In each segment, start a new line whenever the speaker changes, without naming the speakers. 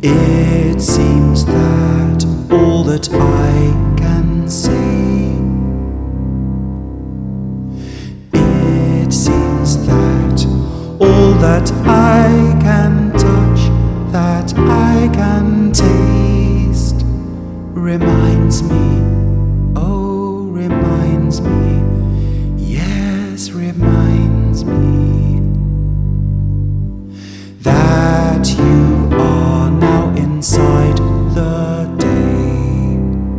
It seems that all that I can see, it seems that all that I can touch, that I can taste, reminds me, oh, reminds me, yes, reminds me that you are now inside the day.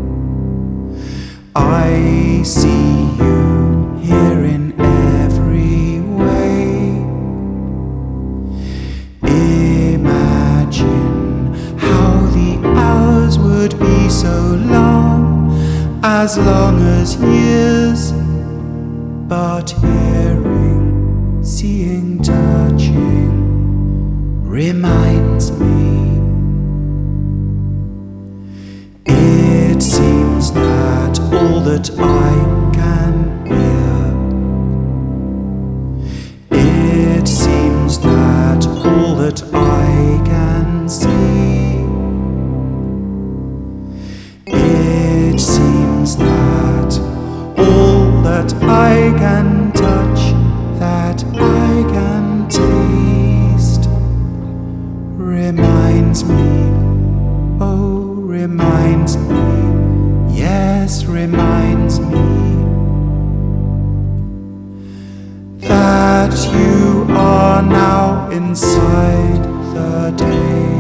I see you here in every way. Imagine how the hours would be so long as years, but hearing, seeing, touching reminds me. It seems that all that I can hear, it seems that all that I can see, it seems that all that I can touch, that I can taste, reminds me, oh, reminds me, yes, reminds me that you are now inside the day.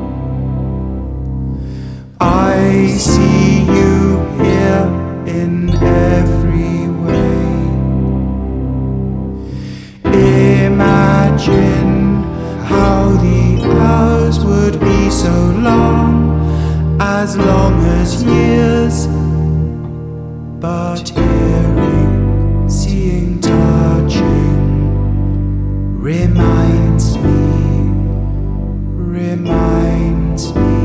I see you here in every way. Imagine how the hours would be so long as years, but hearing, seeing, touching reminds me, reminds me.